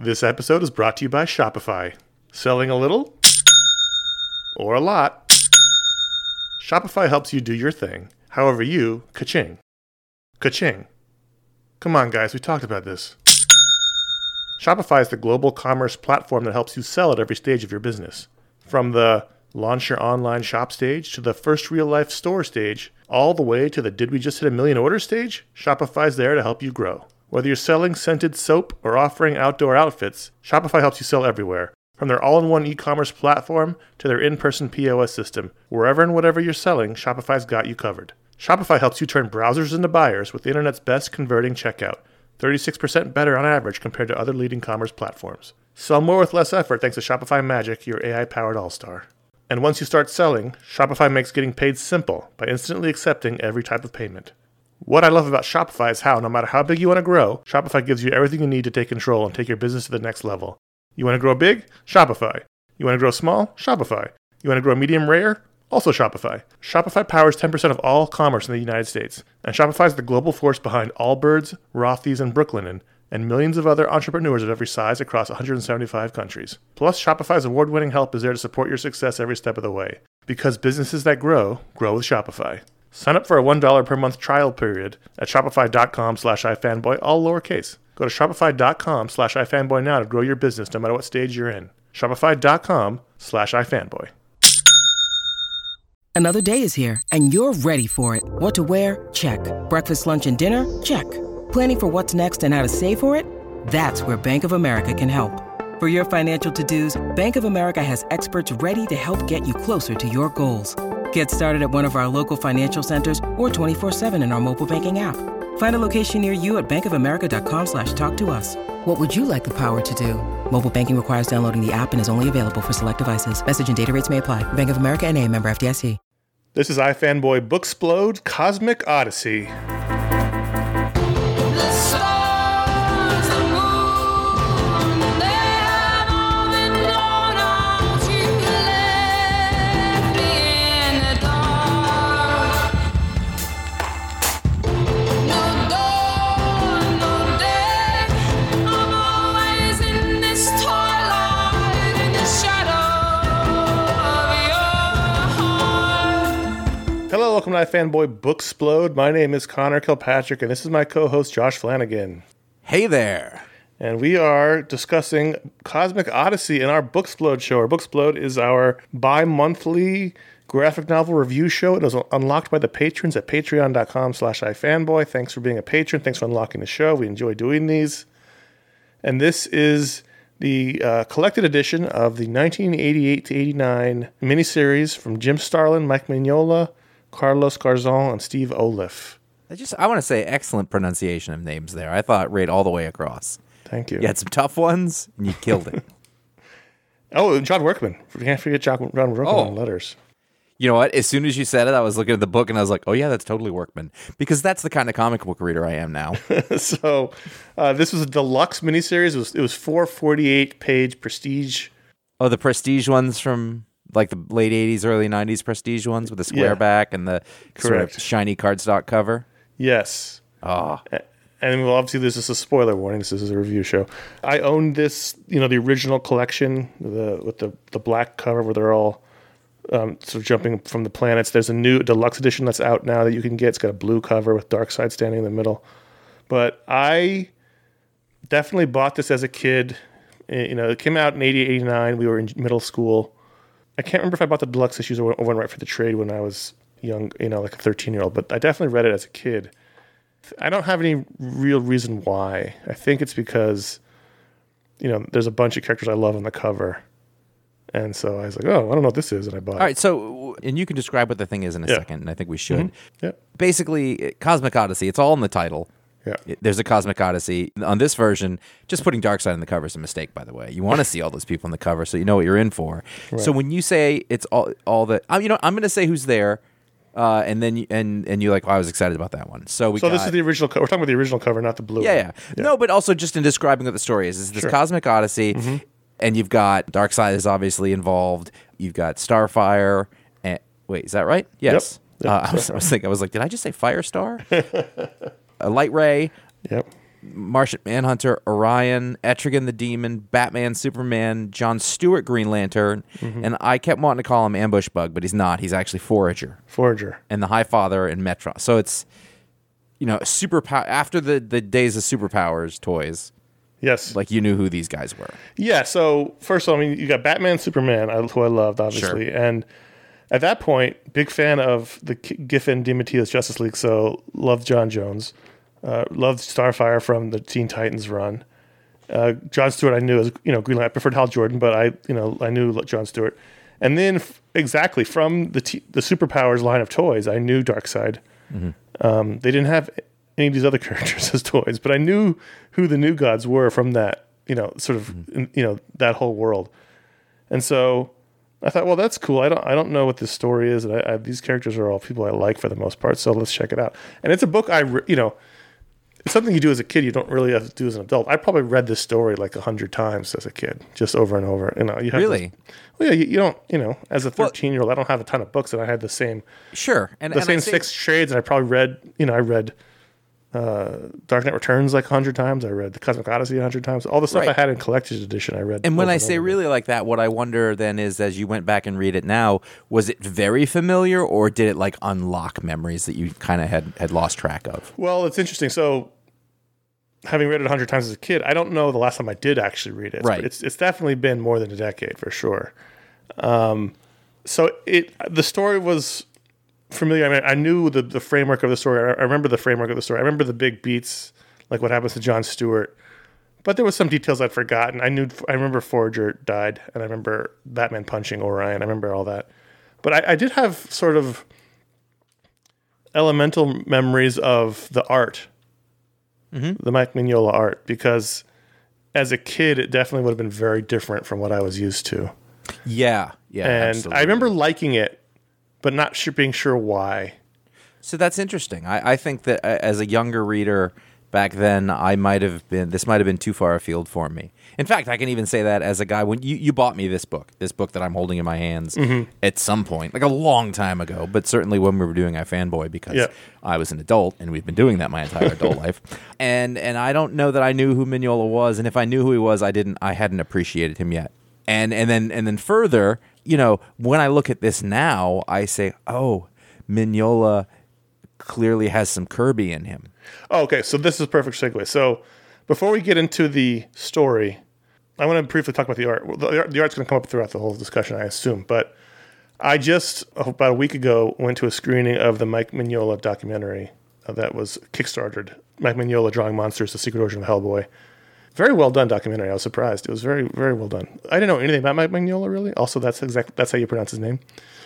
This episode is brought to you by Shopify. Selling a little or a lot, Shopify helps you do your thing, however you ka-ching. Ka-ching. Come on, guys, we talked about this. Shopify is the global commerce platform that helps you sell at every stage of your business. From the launch your online shop stage to the first real-life store stage, all the way to the did we just hit 1 million orders stage, Shopify's there to help you grow. Whether you're selling scented soap or offering outdoor outfits, Shopify helps you sell everywhere. From their all-in-one e-commerce platform to their in-person POS system, wherever and whatever you're selling, Shopify's got you covered. Shopify helps you turn browsers into buyers with the internet's best converting checkout, 36% better on average compared to other leading commerce platforms. Sell more with less effort thanks to Shopify Magic, your AI-powered all-star. And once you start selling, Shopify makes getting paid simple by instantly accepting every type of payment. What I love about Shopify is how, no matter how big you want to grow, Shopify gives you everything you need to take control and take your business to the next level. You want to grow big? Shopify. You want to grow small? Shopify. You want to grow medium rare? Also Shopify. Shopify powers 10% of all commerce in the United States, and Shopify is the global force behind Allbirds, Rothy's, and Brooklinen, and millions of other entrepreneurs of every size across 175 countries. Plus, Shopify's award-winning help is there to support your success every step of the way. Because businesses that grow with Shopify. Sign up for a $1 per month trial period at shopify.com/ifanboy, all lowercase. Go to shopify.com/ifanboy now to grow your business no matter what stage you're in. Shopify.com/ifanboy. Another day is here, and you're ready for it. What to wear? Check. Breakfast, lunch, and dinner? Check. Planning for what's next and how to save for it? That's where Bank of America can help. For your financial to-dos, Bank of America has experts ready to help get you closer to your goals. Get started at one of our local financial centers or 24/7 in our mobile banking app. Find a location near you at bankofamerica.com/talktous. What would you like the power to do? Mobile banking requires downloading the app and is only available for select devices. Message and data rates may apply. Bank of America N.A., member FDIC. This is iFanboy Booksplode Cosmic Odyssey. Hello, welcome to iFanboy Booksplode. My name is Connor Kilpatrick, and this is my co-host Josh Flanagan. Hey there. And we are discussing Cosmic Odyssey in our Booksplode show. Our Booksplode is our bi-monthly graphic novel review show. It was unlocked by the patrons at patreon.com/ifanboy. Thanks for being a patron. Thanks for unlocking the show. We enjoy doing these. And this is the collected edition of the 1988-89 miniseries from Jim Starlin, Mike Mignola, Carlos Garzón, and Steve Oliff. I want to say excellent pronunciation of names there. I thought right all the way across. Thank you. You had some tough ones, and you killed it. Oh, John Workman. We can't forget John Workman on letters. You know what? As soon as you said it, I was looking at the book, and I was like, oh, yeah, that's totally Workman. Because that's the kind of comic book reader I am now. So this was a deluxe miniseries. It was 4 48-page prestige. Oh, the prestige ones from like the late 80s, early 90s prestige ones with the square back and the sort of shiny cardstock cover? Yes. Oh. And well, obviously, this is a spoiler warning. This is a review show. I own this, the original collection with the black cover where they're all sort of jumping from the planets. There's a new deluxe edition that's out now that you can get. It's got a blue cover with Darkseid standing in the middle. But I definitely bought this as a kid. It came out in 88, 89. We were in middle school. I can't remember if I bought the deluxe issues or went right for the trade when I was young, like a 13-year-old. But I definitely read it as a kid. I don't have any real reason why. I think it's because, there's a bunch of characters I love on the cover. And so I was like, oh, I don't know what this is, and I bought it. All right, so, and you can describe what the thing is in a second, and I think we should. Mm-hmm. Yeah. Basically, Cosmic Odyssey, it's all in the title. Yeah. There's a Cosmic Odyssey. On this version, just putting Darkseid on the cover is a mistake, by the way. You want to see all those people on the cover so you know what you're in for. Right. So when you say it's all the... I'm going to say who's there, and then and you're like, I was excited about that one. So this is the original cover. We're talking about the original cover, not the blue one. Yeah. No, but also just in describing what the story is. This is this Cosmic Odyssey, and you've got Darkseid is obviously involved. You've got Starfire. And, wait, is that right? Yes. Yep. I was like, did I just say Firestar? A Light Ray. Yep. Martian Manhunter, Orion, Etrigan the Demon, Batman, Superman, John Stewart Green Lantern, and I kept wanting to call him Ambush Bug, but he's not. He's actually Forager. And the High Father and Metron. So it's, superpower after the days of superpowers toys. Yes. Like, you knew who these guys were. Yeah, so first of all, you got Batman, Superman, who I loved, obviously. Sure. And at that point, big fan of the Giffen DiMatteo's Justice League, so loved John Jones. Loved Starfire from the Teen Titans run. John Stewart I knew as, Green Lantern. I preferred Hal Jordan, but I knew John Stewart. And then exactly from the Superpowers line of toys, I knew Darkseid. They didn't have any of these other characters as toys, but I knew who the New Gods were from that, that whole world. And so I thought, well, that's cool. I don't know what this story is, and these characters are all people I like for the most part, so let's check it out. And it's a book it's something you do as a kid. You don't really have to do as an adult. I probably read this story like 100 times as a kid, just over and over. You have really? Well, yeah, you don't. As a 13-year-old, I don't have a ton of books, and I had the same. Sure, and same 6 trades, and I probably read. I read Dark Knight Returns like 100 times. I read the Cosmic Odyssey 100 times. All the stuff I had in collector's edition, I read. And when I say really like that, what I wonder then is, as you went back and read it now, was it very familiar, or did it like unlock memories that you kind of had lost track of? Well, it's interesting. So, having read it 100 times as a kid, I don't know the last time I did actually read it. Right. But it's definitely been more than a decade for sure. So the story was familiar. I mean, I knew the framework of the story. I remember the framework of the story. I remember the big beats, like what happens to John Stewart. But there was some details I'd forgotten. I remember Forager died, and I remember Batman punching Orion. I remember all that. But I did have sort of elemental memories of the art, the Mike Mignola art, because as a kid, it definitely would have been very different from what I was used to. Yeah, and absolutely. I remember liking it, but not being sure why. So that's interesting. I think that as a younger reader back then, this might have been too far afield for me. In fact, I can even say that as a guy, when you bought me this book that I'm holding in my hands at some point, like a long time ago, but certainly when we were doing iFanboy, because I was an adult, and we've been doing that my entire adult life. And I don't know that I knew who Mignola was, and if I knew who he was, I hadn't appreciated him yet. And then further, when I look at this now, I say, oh, Mignola clearly has some Kirby in him. Oh, okay, so this is a perfect segue. So before we get into the story, I want to briefly talk about the art. Well, the art's going to come up throughout the whole discussion, I assume. But I just, about a week ago, went to a screening of the Mike Mignola documentary that was kickstarted. Mike Mignola Drawing Monsters, The Secret Origin of Hellboy. Very well done documentary. I was surprised. It was very, very well done. I didn't know anything about Mike Mignola, really. Also, that's how you pronounce his name.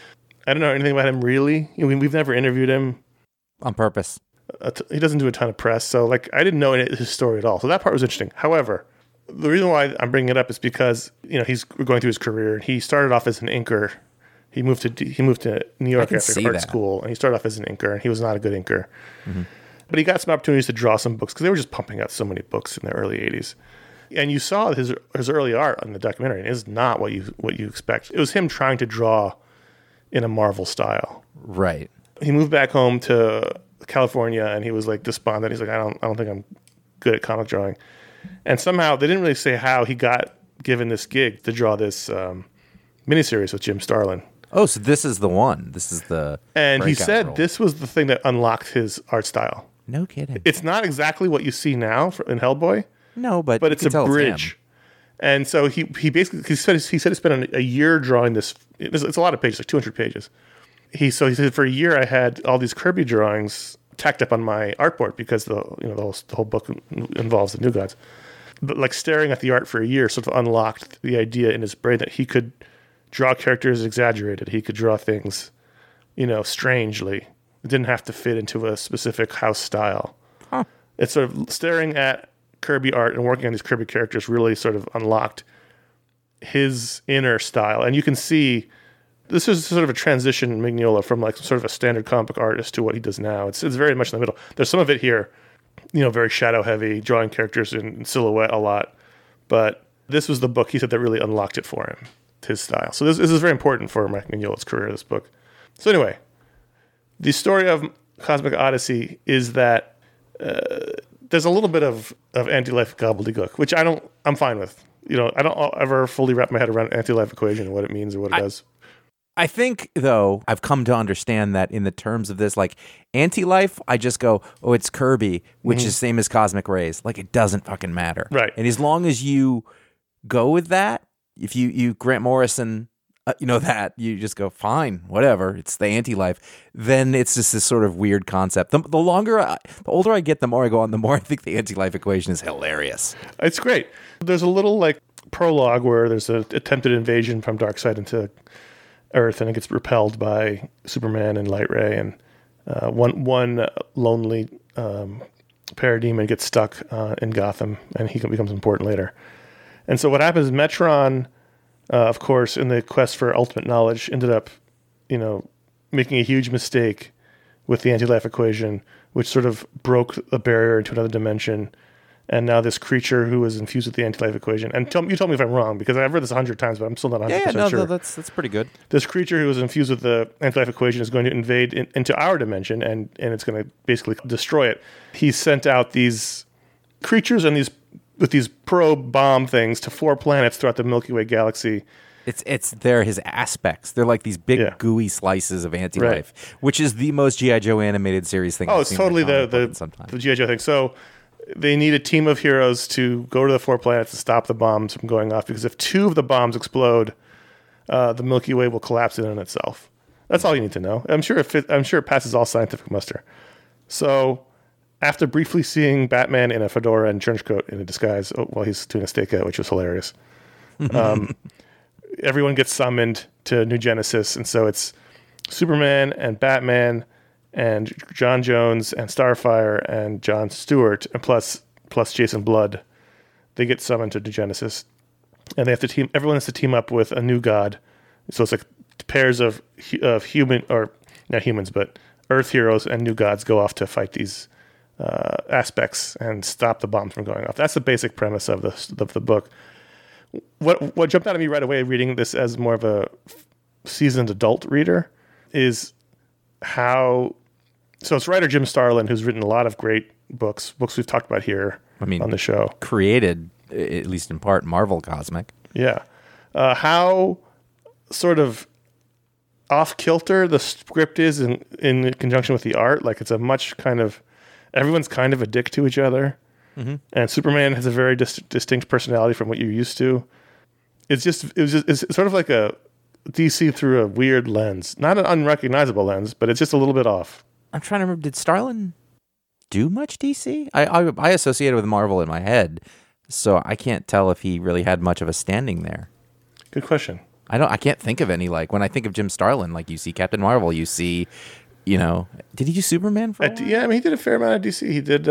I don't know anything about him, really. We've never interviewed him. On purpose. He doesn't do a ton of press, so I didn't know his story at all. So that part was interesting. However, the reason why I'm bringing it up is because he's going through his career, and he started off as an inker. He moved to New York after art school, and he started off as an inker, and he was not a good inker. Mm-hmm. But he got some opportunities to draw some books because they were just pumping out so many books in the early 80s. And you saw his early art on the documentary, and it is not what you expect. It was him trying to draw in a Marvel style. Right. He moved back home to California, and he was like despondent. He's like, I don't think I'm good at comic drawing. And somehow they didn't really say how he got given this gig to draw this miniseries with Jim Starlin. Oh, so this is the one. This is the and he said role. This was the thing that unlocked his art style. No kidding. It's not exactly what you see now in Hellboy. No, but it's a bridge. And so he basically he said he spent a year drawing this. It's a lot of pages, like 200 pages. He said for a year I had all these Kirby drawings tacked up on my artboard because the whole book involves the New Gods. But like staring at the art for a year sort of unlocked the idea in his brain that he could draw characters exaggerated. He could draw things, strangely. It didn't have to fit into a specific house style. Huh. It's sort of staring at Kirby art and working on these Kirby characters really sort of unlocked his inner style. And you can see this is sort of a transition in Mignola from like sort of a standard comic book artist to what he does now. It's very much in the middle. There's some of it here, very shadow heavy, drawing characters in silhouette a lot. But this was the book, he said, that really unlocked it for him, his style. So this is very important for Mike Mignola's career, this book. So anyway, the story of Cosmic Odyssey is that there's a little bit of anti-life gobbledygook, which I'm fine with. I don't ever fully wrap my head around anti-life equation and what it means or what it does. I think, though, I've come to understand that in the terms of this, like, anti-life, I just go, oh, it's Kirby, which is same as cosmic rays. Like, it doesn't fucking matter. Right. And as long as you go with that, if you Grant Morrison, that, you just go, fine, whatever, it's the anti-life, then it's just this sort of weird concept. The older I get, the more I go on, the more I think the anti-life equation is hilarious. It's great. There's a little, like, prologue where there's an attempted invasion from Darkseid into Earth, and it gets repelled by Superman and Light Ray, and one lonely parademon gets stuck in Gotham, and he becomes important later. And so what happens is Metron, of course, in the quest for ultimate knowledge, ended up, making a huge mistake with the anti-life equation, which sort of broke a barrier into another dimension. And now this creature who is infused with the anti-life equation, and you tell me if I'm wrong, because I've read this 100 times, but I'm still not 100% sure. No, that's pretty good. This creature who is infused with the anti-life equation is going to invade into our dimension, and it's going to basically destroy it. He sent out these creatures with these probe bomb things to 4 planets throughout the Milky Way galaxy. They're his aspects. They're like these big gooey slices of anti-life, which is the most G.I. Joe animated series thing. Oh, it's totally the G.I. Joe thing. So they need a team of heroes to go to the 4 planets to stop the bombs from going off, because if 2 of the bombs explode, the Milky Way will collapse in on itself. That's all you need to know. I'm sure it passes all scientific muster. So after briefly seeing Batman in a fedora and trench coat in a disguise while he's doing a stakeout, which was hilarious, everyone gets summoned to New Genesis, and so it's Superman and Batman and John Jones and Starfire and John Stewart, and plus Jason Blood. They get summoned to New Genesis, and they have to everyone has to team up with a new god. So it's like pairs of human, or not humans, but Earth heroes and new gods go off to fight these aspects and stop the bombs from going off. That's the basic premise of the book. What jumped out at me right away reading this as more of a seasoned adult reader is how. So it's writer Jim Starlin, who's written a lot of great books we've talked about here on the show. Created, at least in part, Marvel Cosmic. Yeah. How sort of off-kilter the script is in conjunction with the art. Like, it's a much kind of... Everyone's kind of a dick to each other. Mm-hmm. And Superman has a very distinct personality from what you're used to. It's sort of like a DC through a weird lens. Not an unrecognizable lens, but it's just a little bit off. I'm trying to remember, did Starlin do much DC? I associate it with Marvel in my head, so I can't tell if he really had much of a standing there. Good question. I can't think of any, like, when I think of Jim Starlin, like, you see Captain Marvel, you see, did he do Superman for a while? Yeah, I mean, he did a fair amount of DC. He did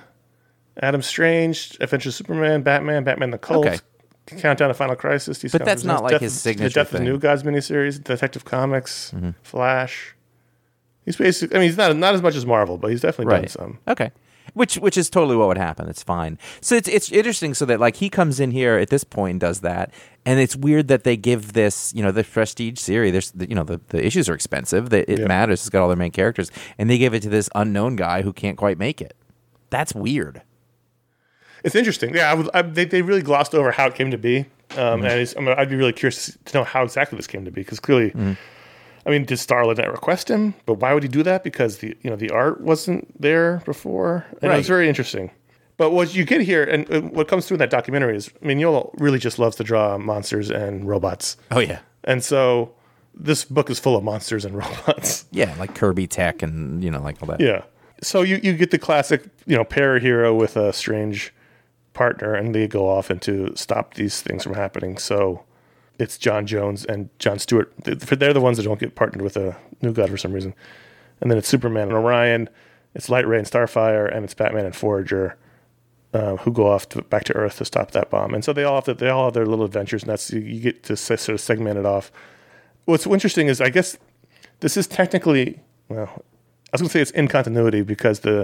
Adam Strange, Adventures of Superman, Batman the Cult, okay. Countdown to Final Crisis. DC but that's not like his signature the Death thing. of the New Gods miniseries, Detective Comics, Flash. He's basically, I mean, he's not as much as Marvel, but he's definitely done some. Okay. Which is totally what would happen. It's fine. So it's interesting. So that, like, he comes in here at this point and does that, and it's weird that they give this, the prestige series. There's, the issues are expensive. It matters. It's got all their main characters, and they give it to this unknown guy who can't quite make it. That's weird. It's interesting. Yeah, they really glossed over how it came to be, and I'd be really curious to know how exactly this came to be, because clearly. I mean, did Starlin request him? But why would he do that? Because the art wasn't there before. And It was very interesting. But what you get here, and what comes through in that documentary is, Mignola really just loves to draw monsters and robots. Oh, yeah. And so this book is full of monsters and robots. Yeah, like Kirby tech and, like all that. Yeah. So you get the classic, para-hero with a strange partner, and they go off to stop these things from happening. So... It's John Jones and John Stewart. They're the ones that don't get partnered with a new god for some reason. And then it's Superman and Orion. It's Light Ray and Starfire, and it's Batman and Forager, who go off back to Earth to stop that bomb. And so they all have their little adventures, and that's you get to sort of segment it off. What's interesting is, I guess this is technically, I was going to say it's in continuity, because the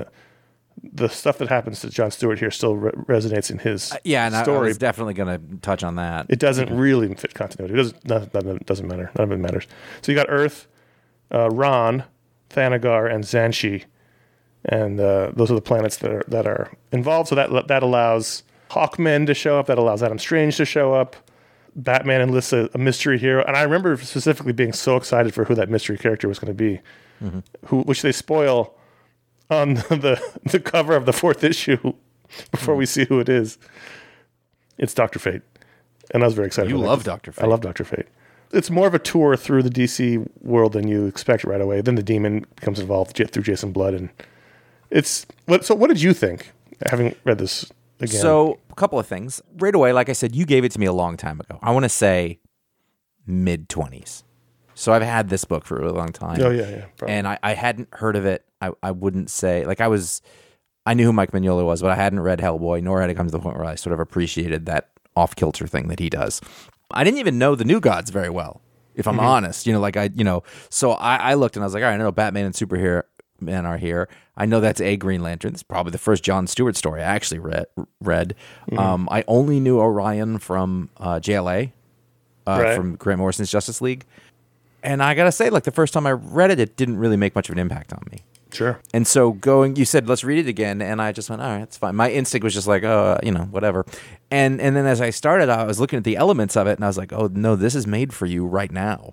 stuff that happens to John Stewart here still resonates in his story. I was definitely going to touch on that. It doesn't really fit continuity. It doesn't matter. None of it matters. So you got Earth, Ron, Thanagar, and Xanshi. and those are the planets that are involved. So that allows Hawkman to show up. That allows Adam Strange to show up. Batman enlists a mystery hero, and I remember specifically being so excited for who that mystery character was going to be, which they spoil on the cover of the 4th issue before we see who it is. It's Dr. Fate, and I was very excited. You love Dr. Fate. I love Dr. Fate. It's more of a tour through the DC world than you expect right away. Then the Demon becomes involved through Jason Blood, and so what did you think, having read this again? So, a couple of things. Right away, like I said, you gave it to me a long time ago. I want to say mid-20s. So I've had this book for a really long time. Oh, yeah. Probably. And I hadn't heard of it. I wouldn't say, like I knew who Mike Mignola was, but I hadn't read Hellboy, nor had it come to the point where I sort of appreciated that off-kilter thing that he does. I didn't even know the New Gods very well, if I'm honest. So I looked and I was like, all right, I know Batman and Superman are here. I know that's a Green Lantern. It's probably the first John Stewart story I actually read. I only knew Orion from JLA, from Grant Morrison's Justice League. And I got to say, like, the first time I read it, it didn't really make much of an impact on me. Sure. And so you said, let's read it again. And I just went, all right, it's fine. My instinct was just like, whatever. And then as I started, I was looking at the elements of it and I was like, oh no, this is made for you right now.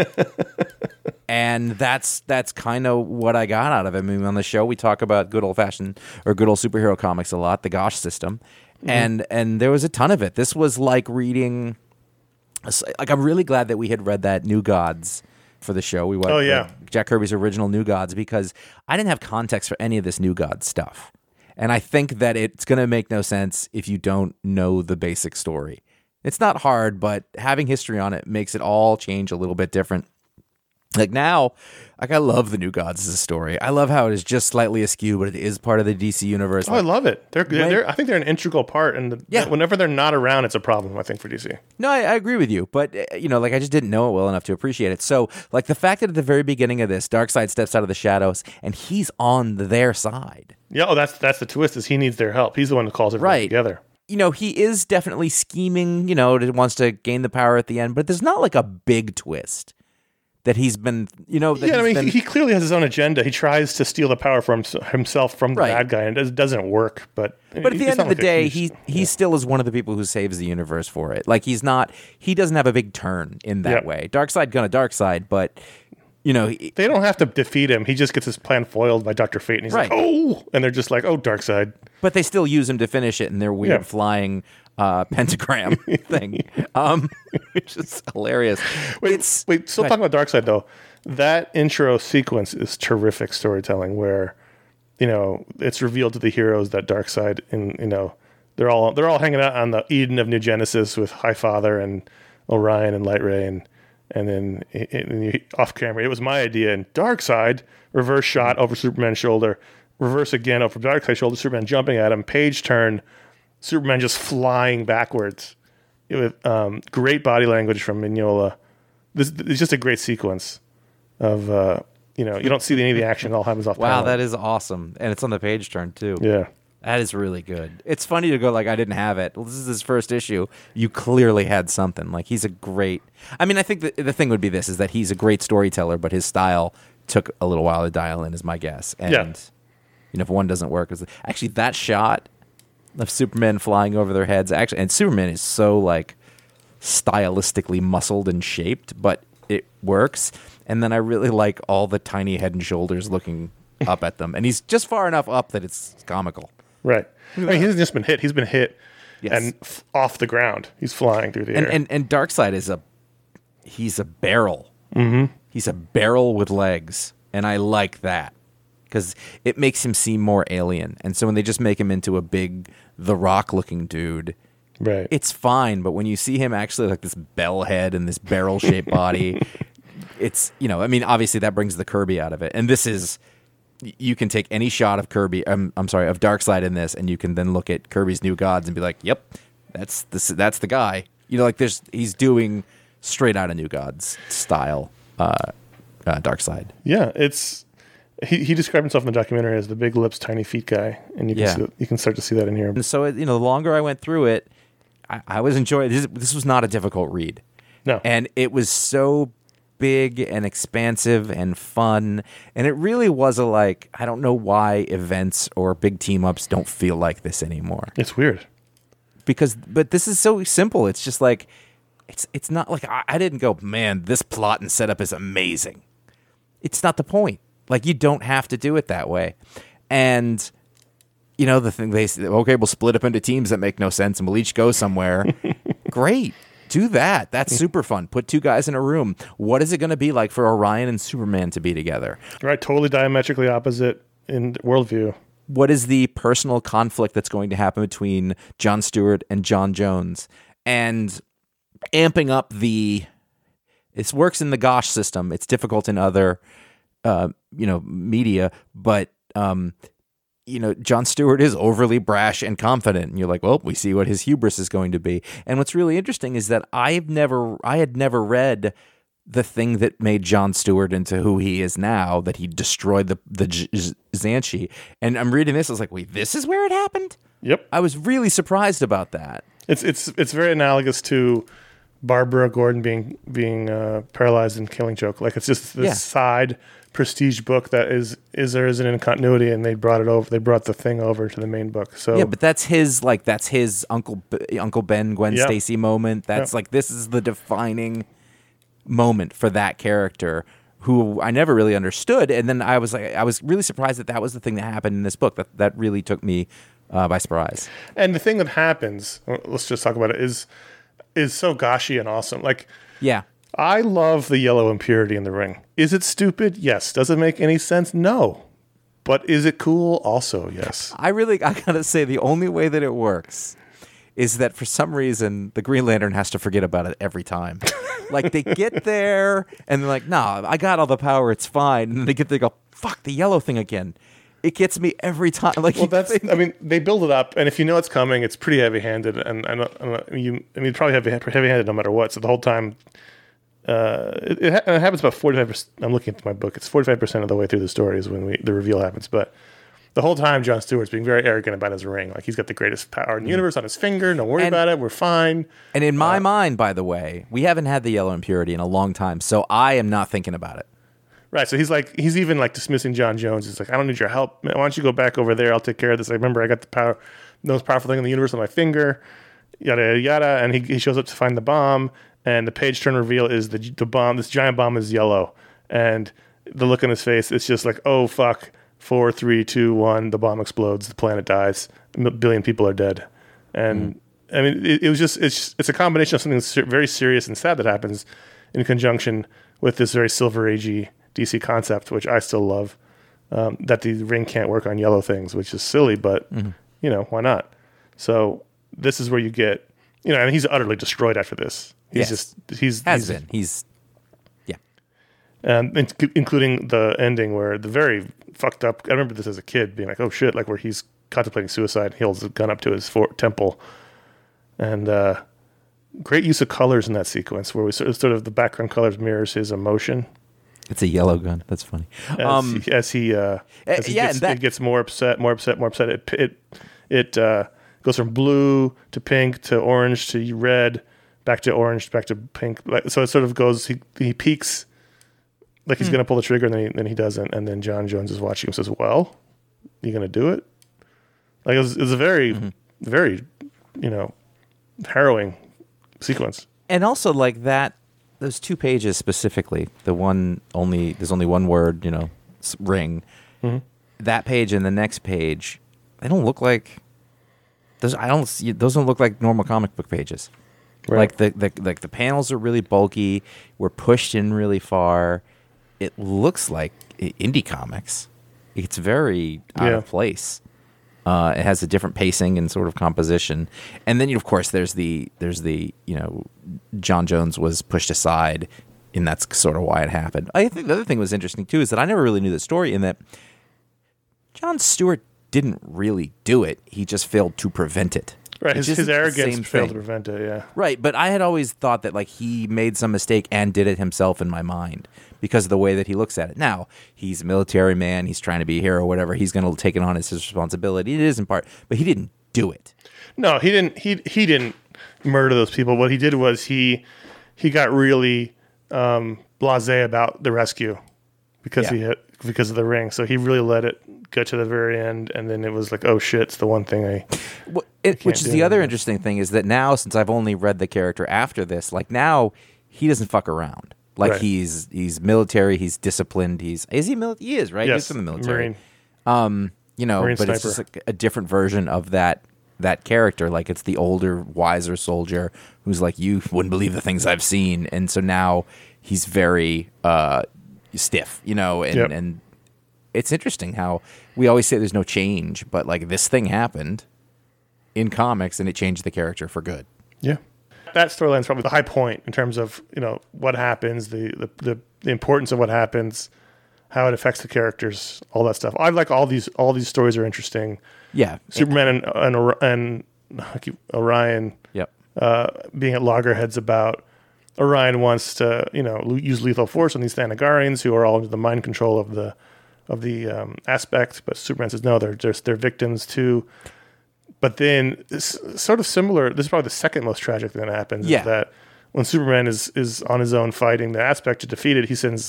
And that's kind of what I got out of it. I mean, on the show, we talk about good old superhero comics a lot, the Gosh system. And there was a ton of it. This was like reading, like, I'm really glad that we had read that New Gods for the show. We went Jack Kirby's original New Gods, because I didn't have context for any of this New Gods stuff. And I think that it's going to make no sense if you don't know the basic story. It's not hard, but having history on it makes it all change a little bit different. Like now, like, I love the New Gods as a story. I love how it is just slightly askew, but it is part of the DC universe. Oh, I love it. I think they're an integral part, and whenever they're not around, it's a problem, I think, for DC. No, I agree with you, but like, I just didn't know it well enough to appreciate it. So, like, the fact that at the very beginning of this, Darkseid steps out of the shadows and he's on their side. Yeah, that's the twist, is he needs their help. He's the one who calls everyone together. He is definitely scheming, wants to gain the power at the end, but there's not like a big twist that he's been, he clearly has his own agenda. He tries to steal the power from himself from the bad guy, and it doesn't work. But at the end of the day, he still is one of the people who saves the universe for it. Like, he doesn't have a big turn in that way. Darkseid gonna Darkseid, but they don't have to defeat him. He just gets his plan foiled by Dr. Fate, and he's like, oh, and they're just like, oh, Darkseid. But they still use him to finish it in their weird flying pentagram thing, which is hilarious. Wait, still talking about Darkseid, though. That intro sequence is terrific storytelling, where it's revealed to the heroes that Darkseid, they're all hanging out on the Eden of New Genesis with Highfather and Orion and Lightray, and then off camera, it was my idea, and Darkseid reverse shot over Superman's shoulder, reverse again over Darkseid's shoulder, Superman jumping at him, page turn, Superman just flying backwards. With great body language from Mignola. This is just a great sequence of you don't see any of the action. It all happens off. Wow, that is awesome, and it's on the page turn too. Yeah, that is really good. It's funny to go like, I didn't have it. Well, this is his first issue. You clearly had something. Like, he's a great. I mean, I think the thing would be this, is that he's a great storyteller, but his style took a little while to dial in, is my guess. And if one doesn't work, actually that shot of Superman flying over their heads, actually, and Superman is so, like, stylistically muscled and shaped, but it works. And then I really like all the tiny head and shoulders looking up at them, and he's just far enough up that it's comical. Right. I mean, he hasn't just been hit; he's been hit and off the ground. He's flying through the air. And Darkseid he's a barrel. Mm-hmm. He's a barrel with legs, and I like that, because it makes him seem more alien. And so when they just make him into a big The Rock-looking dude, right, it's fine. But when you see him actually like this bell head and this barrel-shaped body, it's, obviously that brings the Kirby out of it. And this is, you can take any shot of Kirby, of Darkseid in this, and you can then look at Kirby's New Gods and be like, yep, that's the guy. He's doing straight out of New Gods style Darkseid. Yeah, it's... He described himself in the documentary as the big lips, tiny feet guy, and you can start to see that in here. And so, the longer I went through it, I was enjoying. This was not a difficult read. No, and it was so big and expansive and fun. And it really was I don't know why events or big team-ups don't feel like this anymore. It's weird. But this is so simple. It's just like, it's not like, I didn't go, man, this plot and setup is amazing. It's not the point. Like, you don't have to do it that way. And, the thing they say, okay, we'll split up into teams that make no sense and we'll each go somewhere. Great. Do that. That's super fun. Put two guys in a room. What is it going to be like for Orion and Superman to be together? Right. Totally diametrically opposite in worldview. What is the personal conflict that's going to happen between Jon Stewart and Jon Jones? And amping up it works in the Gosh system. It's difficult in other, media, but, Jon Stewart is overly brash and confident. And you're like, well, we see what his hubris is going to be. And what's really interesting is that I had never read the thing that made Jon Stewart into who he is now, that he destroyed the Xanshi. And I'm reading this, I was like, wait, this is where it happened? Yep. I was really surprised about that. It's very analogous to Barbara Gordon being paralyzed in Killing Joke. Like, it's just this side prestige book that there isn't in continuity, and they brought the thing over to the main book. So yeah, but that's his Uncle Ben, Gwen Stacy moment. That's this is the defining moment for that character, who I never really understood. And then I was really surprised that was the thing that happened in this book. That really took me by surprise. And the thing that happens, let's just talk about it, is so goshy and awesome. Like, yeah, I love the yellow impurity in the ring. Is it stupid? Yes. Does it make any sense? No. But is it cool? Also, yes. I gotta say, the only way that it works is that for some reason the Green Lantern has to forget about it every time. Like, they get there and they're like, nah, I got all the power, it's fine. And then they get there and go, fuck, the yellow thing again. It gets me every time. Like, well, they build it up, and if you know it's coming, it's pretty heavy-handed, and probably heavy-handed no matter what. So the whole time, it happens about 45%. I'm looking at my book. It's 45% of the way through the story is when the reveal happens. But the whole time, Jon Stewart's being very arrogant about his ring. Like, he's got the greatest power in the universe on his finger. Don't worry about it. We're fine. And in my mind, by the way, we haven't had the yellow impurity in a long time, so I am not thinking about it. Right, so he's even like dismissing Jon Jones. He's like, I don't need your help. Why don't you go back over there? I'll take care of this. I remember I got the most powerful thing in the universe on my finger, yada, yada, yada. And he shows up to find the bomb, and the page turn reveal is the bomb, this giant bomb is yellow. And the look on his face, it's just like, oh, fuck, 4, 3, 2, 1, the bomb explodes, the planet dies, a billion people are dead. And I mean, it's a combination of something very serious and sad that happens in conjunction with this very Silver Agey DC concept, which I still love, that the ring can't work on yellow things, which is silly, but, why not? So this is where you get, and he's utterly destroyed after this. Including the ending where the very fucked up, I remember this as a kid being like, oh shit, like where he's contemplating suicide, he holds a gun up to his temple. And great use of colors in that sequence where we sort of the background colors mirrors his emotion. It's a yellow gun. That's funny. As he gets more upset. It goes from blue to pink to orange to red, back to orange, back to pink. So it sort of goes. He peaks like he's going to pull the trigger, and then he doesn't. And then Jon Jones is watching him and says, "Well, you going to do it?" Like it was a very, very, harrowing sequence. And also like that. Those 2 pages specifically, there's only one word, ring. Mm-hmm. That page and the next page, they don't look like those. Those don't look like normal comic book pages. Right. Like the panels are really bulky. We're pushed in really far. It looks like indie comics. It's very out of place. It has a different pacing and sort of composition. And then, of course, there's the Jon Jones was pushed aside, and that's sort of why it happened. I think the other thing was interesting, too, is that I never really knew the story in that Jon Stewart didn't really do it. He just failed to prevent it. Right, his arrogance failed to prevent it, yeah. Right, but I had always thought that he made some mistake and did it himself in my mind because of the way that he looks at it. Now, he's a military man, he's trying to be a hero, whatever, he's going to take it on as his responsibility. It is in part, but he didn't do it. No, he didn't murder those people. What he did was he got really blasé about the rescue because because of the ring. So he really let it get to the very end, and then it was like, oh shit, it's the one thing which is the other interesting thing is that now, since I've only read the character after this, like now he doesn't fuck around. Like Right. he's military, he's disciplined. Is he military? He is, right? Yes, He's from the military. Marine. Marine But it's just like a different version of that character. Like it's the older, wiser soldier who's like, you wouldn't believe the things I've seen, and so now he's very stiff, and it's interesting how we always say there's no change, but like this thing happened in comics and it changed the character for good. Yeah. That storyline is probably the high point in terms of, what happens, the importance of what happens, how it affects the characters, all that stuff. I like all these stories are interesting. Yeah. Superman and Orion Yep. being at loggerheads about Orion wants to, use lethal force on these Thanagarians who are all under the mind control of the aspect, but Superman says no, they're victims too. But then it's sort of similar. This is probably the second most tragic thing that happens. Yeah. Is that when Superman is on his own fighting the aspect to defeat it, he sends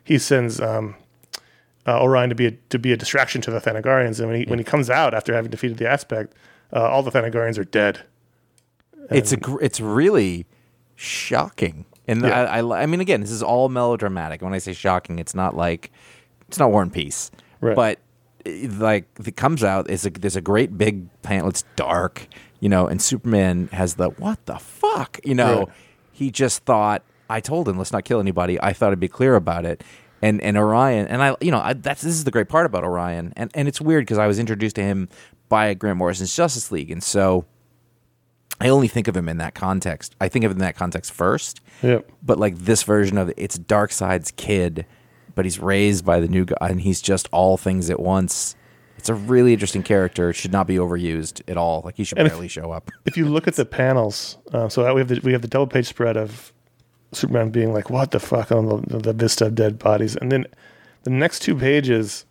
Orion to be a distraction to the Thanagarians, and when he comes out after having defeated the aspect, all the Thanagarians are dead. It's really shocking, and Yeah. I mean, again, this is all melodramatic. When I say shocking, it's not War and Peace, Right. but like it comes out, there's a great big panel. It's dark, and Superman has what the fuck, Right. He just thought, I told him let's not kill anybody. I thought I'd be clear about it. And Orion, and this is the great part about Orion, and it's weird because I was introduced to him by Grant Morrison's Justice League, and so I only think of him in that context. I think of him in that context first. Yep. But like this version of it's Darkseid's kid, but he's raised by the new guy, and he's just all things at once. It's a really interesting character. It should not be overused at all. Like he should barely show up. If you look at the panels, so we have the double page spread of Superman being like, "What the fuck?" on the vista of dead bodies, and then the next two pages,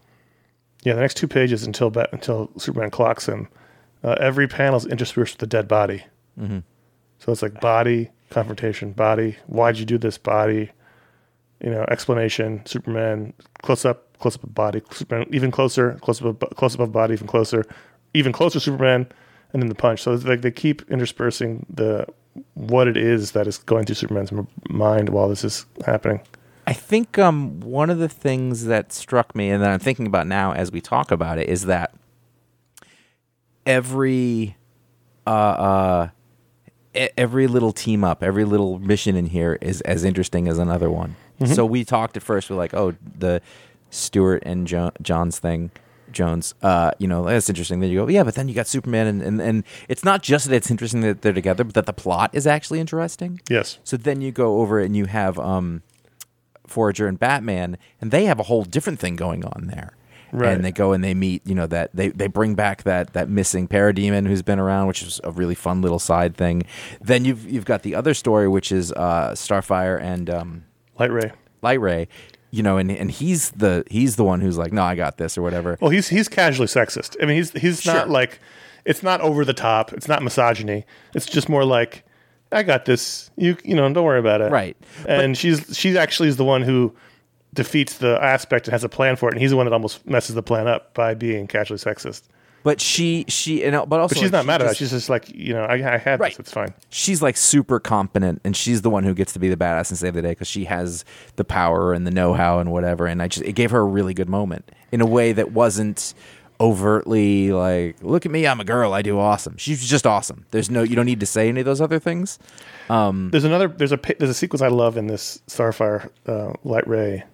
until Superman clocks him, every panel is interspersed with a dead body. Mm-hmm. So it's like body confrontation, body. Why'd you do this? Body. Explanation. Superman close up of body. Superman even closer, close up of body, even closer. Superman, and then the punch. So it's like they keep interspersing what it is that is going through Superman's mind while this is happening. I think one of the things that struck me, and that I'm thinking about now as we talk about it, is that every little team up, every little mission in here is as interesting as another one. Mm-hmm. So we talked at first, we're like, oh, the Stewart and Jones thing, that's interesting. Then you go, yeah, but then you got Superman, and it's not just that it's interesting that they're together, but that the plot is actually interesting. Yes. So then you go over and you have Forager and Batman, and they have a whole different thing going on there. Right. And they go and they meet, that they bring back that missing Parademon who's been around, which is a really fun little side thing. Then you've got the other story, which is Starfire and Light Ray, and he's the one who's like, no, I got this or whatever. Well, he's casually sexist. I mean, he's Sure. not like, it's not over the top. It's not misogyny. It's just more like, I got this. You don't worry about it. Right. And she actually is the one who defeats the aspect and has a plan for it, and he's the one that almost messes the plan up by being casually sexist. But she's not mad at it. She's just like, I had Right. this. It's fine. She's like super competent, and she's the one who gets to be the badass and save the day because she has the power and the know-how and whatever. And it gave her a really good moment in a way that wasn't overtly like, look at me, I'm a girl, I do awesome. She's just awesome. You don't need to say any of those other things. There's a sequence I love in this Starfire Light Ray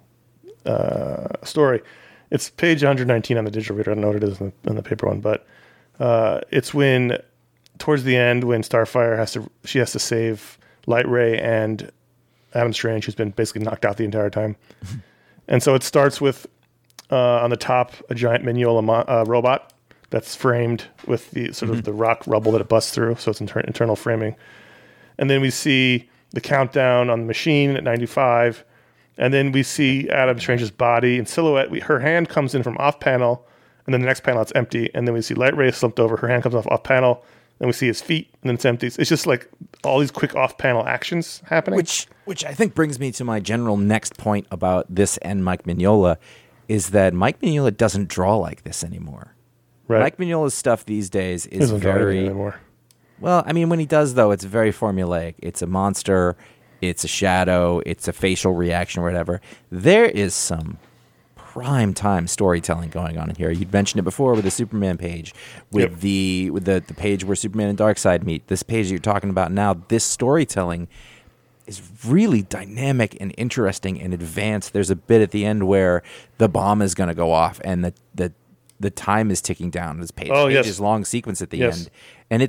story. It's page 119 on the digital reader. I don't know what it is in the paper one, but it's when towards the end when Starfire has to save Light Ray and Adam Strange, who's been basically knocked out the entire time. And so it starts with on the top a giant Mignola robot that's framed with the sort of the rock rubble that it busts through, so it's internal framing. And then we see the countdown on the machine at 95. And then we see Adam Strange's body in silhouette. Her hand comes in from off panel, and then the next panel it's empty. And then we see Light Ray slumped over. Her hand comes off panel, and we see his feet, and then it's empty. It's just like all these quick off-panel actions happening. Which I think brings me to my general next point about this and Mike Mignola, is that Mike Mignola doesn't draw like this anymore. Right. Mike Mignola's stuff these days is Doesn't draw anything very anymore. well. I mean, when he does though, it's very formulaic. It's a monster, it's a shadow, it's a facial reaction, or whatever. There is some prime time storytelling going on in here. You'd mentioned it before with the Superman page, with the page where Superman and Darkseid meet. This page that you're talking about now, this storytelling is really dynamic and interesting and advanced. There's a bit at the end where the bomb is going to go off and the time is ticking down. This page, this long sequence at the end, and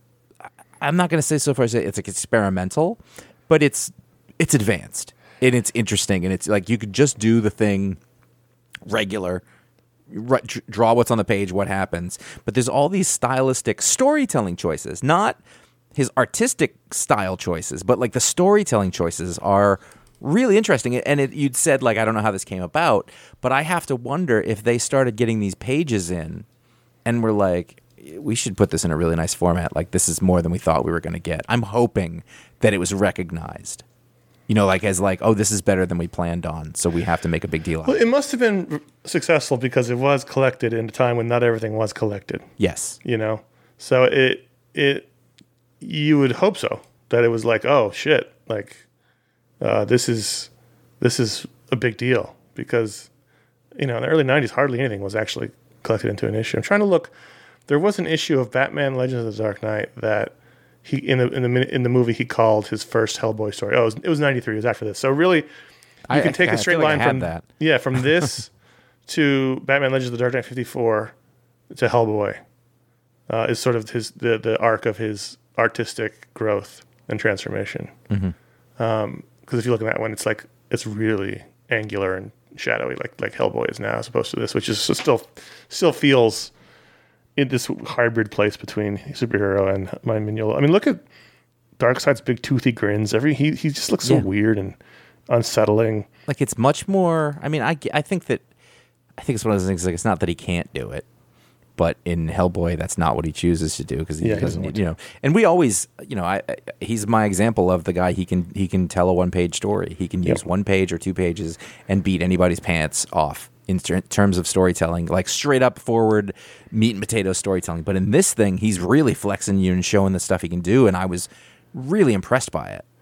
I'm not going to say so far as it's like experimental, but it's advanced and it's interesting, and it's like you could just do the thing regular, draw what's on the page, what happens, but there's all these stylistic storytelling choices, not his artistic style choices, but like the storytelling choices are really interesting. And you'd said, like, I don't know how this came about, but I have to wonder if they started getting these pages in and were like, we should put this in a really nice format. Like, this is more than we thought we were going to get. I'm hoping that it was recognized, like as like, oh, this is better than we planned on, so we have to make a big deal out of it. Well, it must have been successful because it was collected in a time when not everything was collected. Yes. So it you would hope so, that it was like, oh shit, like this is a big deal, because in the early 90s hardly anything was actually collected into an issue. I'm trying to look. There was an issue of Batman Legends of the Dark Knight that he in the movie he called his first Hellboy story. Oh, it was 93. It was after this. So really, you can take a straight line from that. Yeah, from this to Batman Legends of the Dark Knight 54 to Hellboy is sort of the arc of his artistic growth and transformation. Because if you look at that one, it's really angular and shadowy, like Hellboy is now, as opposed to this, which is still feels in this hybrid place between superhero and Mike Mignola. I mean, look at Darkseid's big toothy grins. He just looks so weird and unsettling. Like, it's much more. I mean, I think it's one of those things. Like, it's not that he can't do it, but in Hellboy, that's not what he chooses to do, because he doesn't. And we always, he's my example of the guy. He can tell a one-page story. He can use 1 page or 2 pages and beat anybody's pants off in terms of storytelling, like straight up forward meat and potato storytelling. But in this thing, he's really flexing you and showing the stuff he can do, and I was really impressed by it.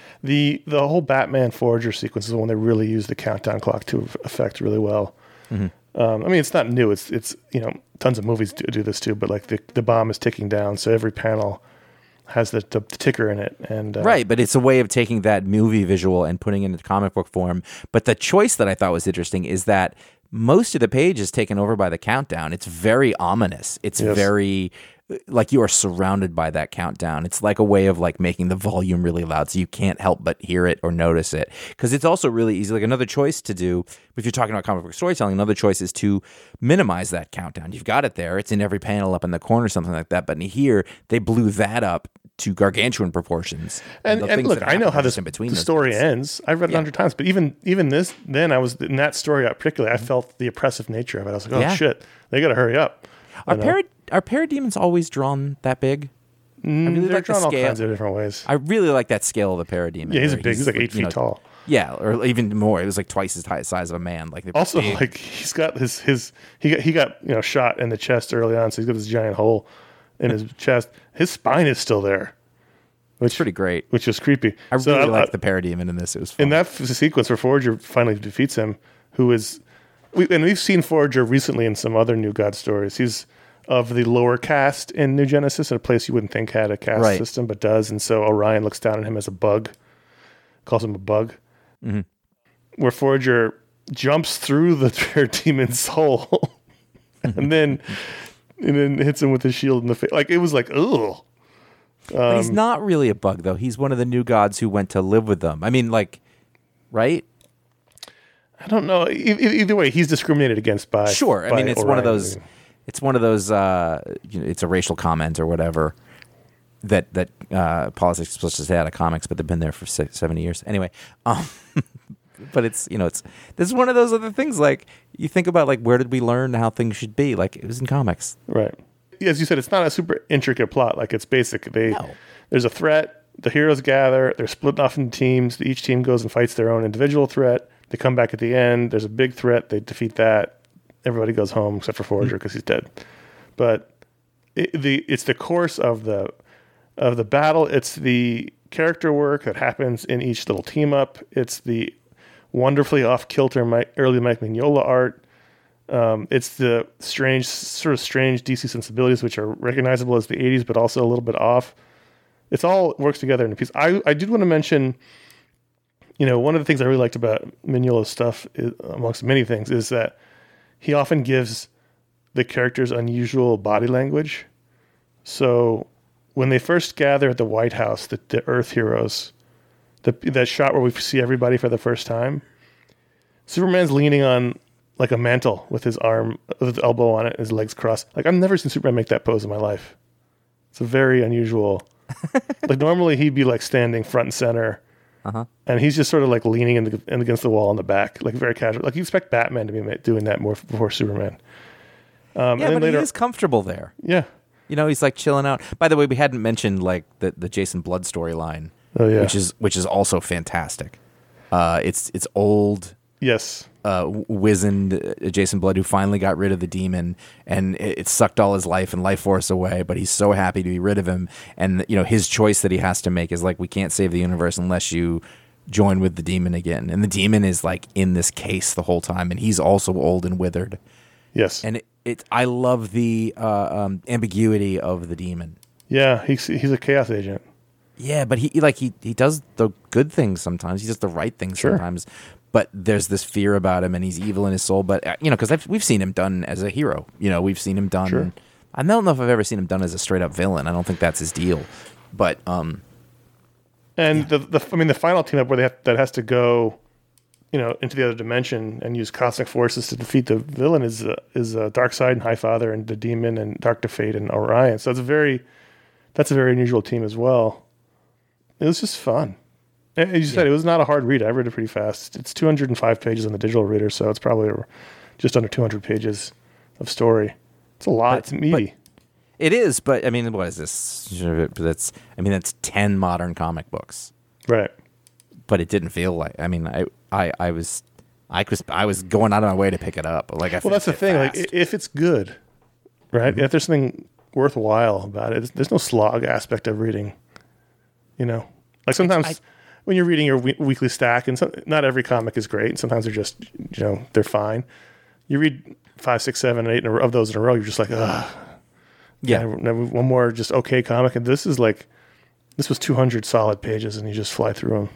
The whole Batman Forager sequence is the one they really used the countdown clock to effect really well. Mm-hmm. I mean, it's not new. It's tons of movies do this too. But like the bomb is ticking down, so every panel has the ticker in it. And right, but it's a way of taking that movie visual and putting it into comic book form. But the choice that I thought was interesting is that most of the page is taken over by the countdown. It's very ominous. It's very like you are surrounded by that countdown. It's like a way of like making the volume really loud so you can't help but hear it or notice it. Because it's also really easy. Like, another choice to do, if you're talking about comic book storytelling, another choice is to minimize that countdown. You've got it there. It's in every panel up in the corner, something like that. But in here, they blew that up to gargantuan proportions. And look, I know how the story ends. I've read it 100 times. But even this, then I was in that story particularly, I felt the oppressive nature of it. I was like, oh shit, they got to hurry up. Are parademons always drawn that big? I really like drawn all kinds of different ways. I really like that scale of the parademon. Yeah, he's big. He's like 8 feet tall. Yeah, or even more. It was like twice as size of a man. Like, also, big. like, he's got he got shot in the chest early on, so he's got this giant hole in his chest. His spine is still there, which is pretty great. Which is creepy. I really like the parademon in this. It was fun. In that sequence where Forager finally defeats him, we've seen Forager recently in some other New God stories. He's of the lower caste in New Genesis, in a place you wouldn't think had a caste system, but does. And so Orion looks down at him as a bug, calls him a bug. Mm-hmm. Where Forager jumps through the parademon soul and then hits him with his shield in the face. Like, it was like, ugh. But he's not really a bug, though. He's one of the new gods who went to live with them. I mean, like, right? I don't know. Either way, he's discriminated against by. Sure. I mean, it's Orion. one of those. It's one of those. It's a racial comment or whatever that politics is supposed to stay out of comics, but they've been there for 70 years anyway. But it's this is one of those other things. Like, you think about, like, where did we learn how things should be? Like, it was in comics, right? as you said, it's not a super intricate plot. Like it's basic. No. There's a threat. The heroes gather. They're split off into teams. Each team goes and fights their own individual threat. They come back at the end. There's a big threat. They defeat that. Everybody goes home except for Forager because he's dead. But it's the course of the battle. It's the character work that happens in each little team up. It's the wonderfully off-kilter early Mike Mignola art. It's the strange DC sensibilities, which are recognizable as the 80s, but also a little bit off. It's all works together in a piece. I did want to mention, one of the things I really liked about Mignola's stuff, amongst many things, is that he often gives the characters unusual body language. So when they first gather at the White House, the Earth heroes, that shot where we see everybody for the first time, Superman's leaning on like a mantle with his elbow on it, his legs crossed. Like I've never seen Superman make that pose in my life. It's a very unusual. Like normally he'd be like standing front and center, and he's just sort of like leaning in against the wall in the back, like very casual. Like you expect Batman to be doing that more before Superman. But later, he is comfortable there. Yeah. He's like chilling out. By the way, we hadn't mentioned like the Jason Blood storyline. Oh yeah. Which is also fantastic. It's old. Yes. Wizened Jason Blood who finally got rid of the demon, and it sucked all his life and life force away, but he's so happy to be rid of him. And his choice that he has to make is like, we can't save the universe unless you join with the demon again. And the demon is like in this case the whole time, and he's also old and withered. Yes. And I love the ambiguity of the demon. Yeah, he's a chaos agent. Yeah, but he does the good things sometimes. He does the right things sometimes. But there's this fear about him, and he's evil in his soul. But because we've seen him done as a hero. We've seen him done. Sure. I don't know if I've ever seen him done as a straight up villain. I don't think that's his deal. But the final team up where that has to go, into the other dimension and use cosmic forces to defeat the villain is Darkseid and Highfather and the Demon and Dr. Fate and Orion. So that's a very unusual team as well. It was just fun. As you said, it was not a hard read. I read it pretty fast. It's 205 pages on the digital reader, so it's probably just under 200 pages of story. It's a lot. It's meaty. It is, but I mean, what is this? That's 10 modern comic books, right? But it didn't feel like. I mean, I was going out of my way to pick it up. Like, that's the thing. Fast. Like, if it's good, right? Mm-hmm. If there's something worthwhile about it, there's no slog aspect of reading. Like sometimes. When you're reading your weekly stack, and not every comic is great, and sometimes they're just, they're fine. You read 5, 6, 7, 8 of those in a row, you're just like, ugh. Yeah. One more just okay comic, and this was 200 solid pages, and you just fly through them.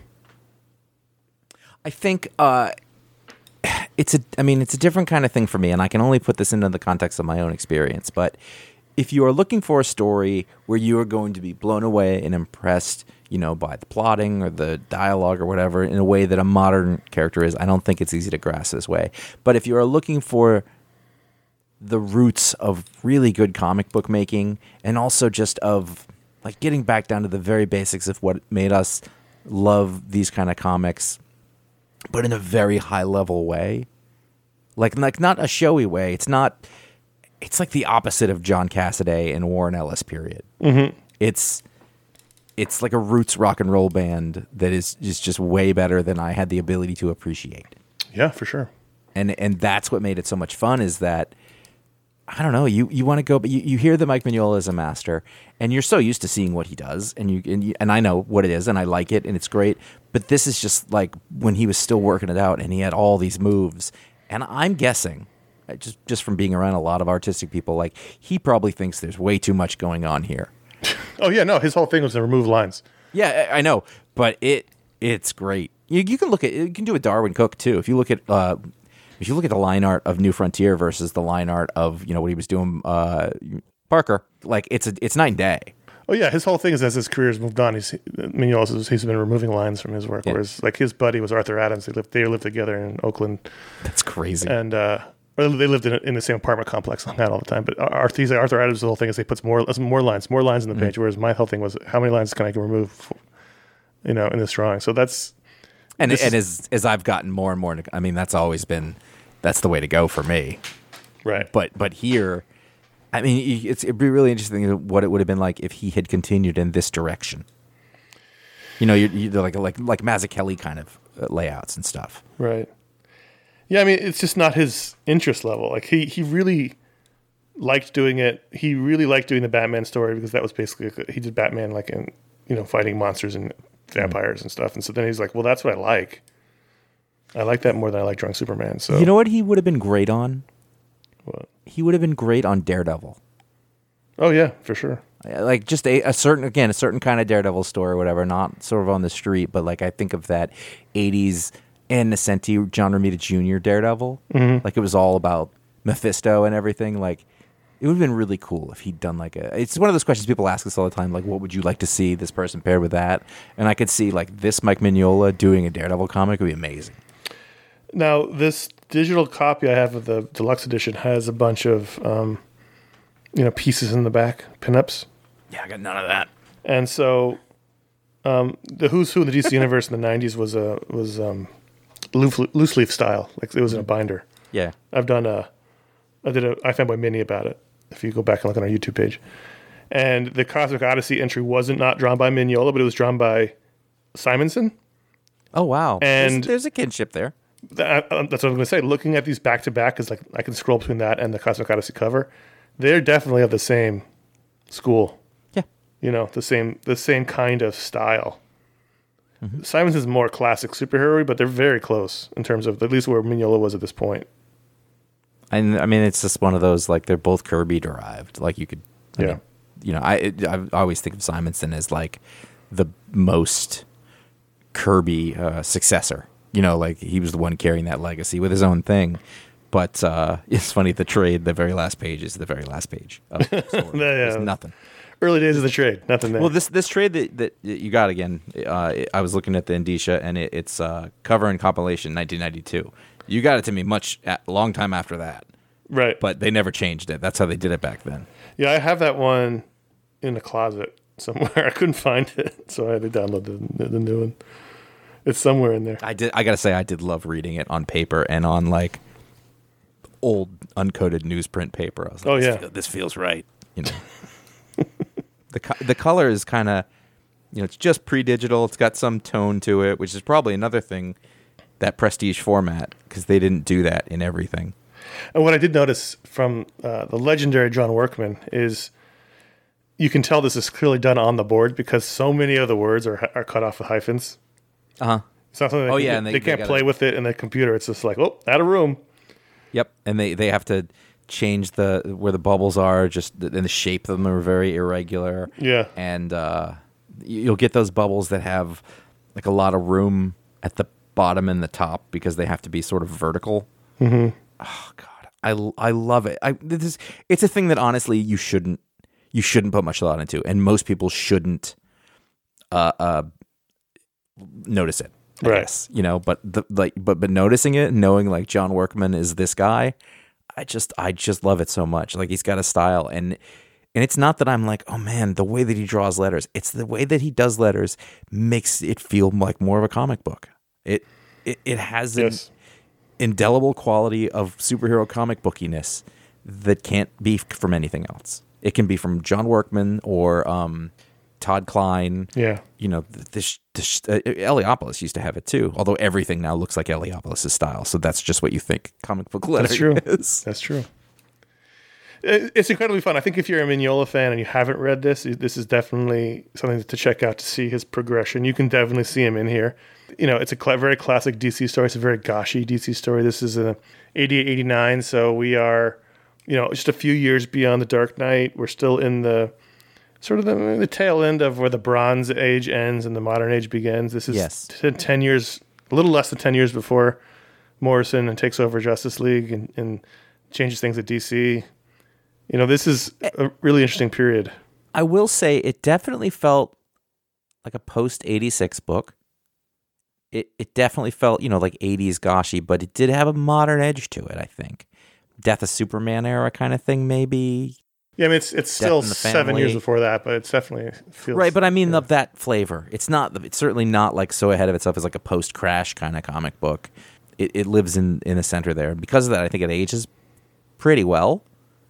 I think it's a different kind of thing for me, and I can only put this into the context of my own experience. But if you are looking for a story where you are going to be blown away and impressed, by the plotting or the dialogue or whatever, in a way that a modern character is, I don't think it's easy to grasp this way. But if you are looking for the roots of really good comic book making, and also just of like getting back down to the very basics of what made us love these kind of comics, but in a very high level way, like not a showy way. It's like the opposite of John Cassaday and Warren Ellis period. Mm-hmm. It's like a roots rock and roll band that is just way better than I had the ability to appreciate. Yeah, for sure. And that's what made it so much fun, is that, I don't know, you want to go, but you hear that Mike Mignola is a master, and you're so used to seeing what he does, and I know what it is, and I like it, and it's great, but this is just like when he was still working it out, and he had all these moves, and I'm guessing, just from being around a lot of artistic people, like, he probably thinks there's way too much going on here. Oh yeah, no, his whole thing was to remove lines. Yeah, I know, but it's great. You can do a Darwin Cook too. If you look at the line art of New Frontier versus the line art of what he was doing, Parker, like it's night and day. Oh yeah, his whole thing is, as his career's moved on, he's been removing lines from his work. Yeah. Whereas like his buddy was Arthur Adams. They lived together in Oakland. That's crazy. And they lived in the same apartment complex on that all the time. But Arthur Adams' whole thing is he puts more lines in the page. Whereas my whole thing was, how many lines can I remove, in this drawing? So that's as I've gotten more and more, I mean, that's the way to go for me. Right. But here, I mean, it'd be really interesting what it would have been like if he had continued in this direction. You're like Mazzucchelli kind of layouts and stuff. Right. Yeah, I mean, it's just not his interest level. Like he really liked doing it. He really liked doing the Batman story because that was basically he did Batman like in fighting monsters and vampires and stuff. And so then he's like, well, that's what I like. I like that more than I like Drunk Superman. So you know what he would have been great on? What? He would have been great on Daredevil. Oh yeah, for sure. Like just a certain kind of Daredevil story or whatever, not sort of on the street, but like I think of that 80s Ann Nocenti, John Romita Jr. Daredevil. Mm-hmm. Like it was all about Mephisto and everything. Like it would have been really cool if he'd done it's one of those questions people ask us all the time, like what would you like to see this person paired with that? And I could see like this Mike Mignola doing a Daredevil comic would be amazing. Now, this digital copy I have of the deluxe edition has a bunch of pieces in the back, pinups. Yeah, I got none of that. And so the Who's Who in the DC universe in the 90s was loose leaf style. Like it was in a binder. Yeah. I did a iFanboy mini about it, if you go back and look on our YouTube page. And the Cosmic Odyssey entry wasn't not drawn by Mignola, but it was drawn by Simonson. Oh, wow. And there's a kinship there. That's what I was going to say. Looking at these back to back is like I can scroll between that and the Cosmic Odyssey cover. They're definitely of the same school. Yeah, the same kind of style. Mm-hmm. Simonson's more classic superhero, but they're very close in terms of at least where Mignola was at this point. And I mean, it's just one of those like they're both Kirby derived. Like you could, I always think of Simonson as like the most Kirby successor. Like he was the one carrying that legacy with his own thing. But it's funny, the trade, the very last page is the very last page of the story. There's nothing. Early days of the trade, nothing there. Well, this trade that you got again, I was looking at the indicia, and it's cover and compilation 1992. You got it to me long time after that. Right. But they never changed it. That's how they did it back then. Yeah, I have that one in the closet somewhere. I couldn't find it, so I had to download the new one. It's somewhere in there. I got to say, I did love reading it on paper and on like old uncoated newsprint paper. I was like, this feels right. The color is kind of, it's just pre-digital. It's got some tone to it, which is probably another thing, that prestige format, because they didn't do that in everything. And what I did notice from the legendary John Workman is you can tell this is clearly done on the board because so many of the words are cut off with hyphens. Uh-huh. It's not something they can't play with it in the computer. It's just like, out of room. Yep, and they have to change where the bubbles are, and the shape of them are very irregular. Yeah. And you'll get those bubbles that have like a lot of room at the bottom and the top because they have to be sort of vertical. Mm-hmm. Oh God, I love it. It's a thing that honestly you shouldn't put much thought into, and most people shouldn't notice it. I guess, but noticing it, knowing like John Workman is this guy, I just love it so much. Like he's got a style, and it's not that I'm like, oh man, the way that he draws letters. It's the way that he does letters makes it feel like more of a comic book. It has an indelible quality of superhero comic bookiness that can't be from anything else. It can be from John Workman or Todd Klein. Yeah. Heliopolis used to have it too, although everything now looks like Heliopolis' style, so that's just what you think comic book lettering is. That's true. It's incredibly fun. I think if you're a Mignola fan and you haven't read this is definitely something to check out to see his progression. You can definitely see him in here. It's a very classic DC story. It's a very gauchy DC story. This is a 88, 89, so we are, just a few years beyond the Dark Knight. We're still in the sort of the tail end of where the Bronze Age ends and the Modern Age begins. This is 10 years, a little less than 10 years before Morrison takes over Justice League and changes things at DC. This is a really interesting period. I will say it definitely felt like a post-86 book. It definitely felt, like 80s gauchy, but it did have a modern edge to it, I think. Death of Superman era kind of thing, maybe. Yeah, I mean, it's still 7 years before that, but it's definitely feels... Right, but I mean of that flavor. It's certainly not like so ahead of itself as like a post-Crash kind of comic book. It lives in the center there. And because of that, I think it ages pretty well.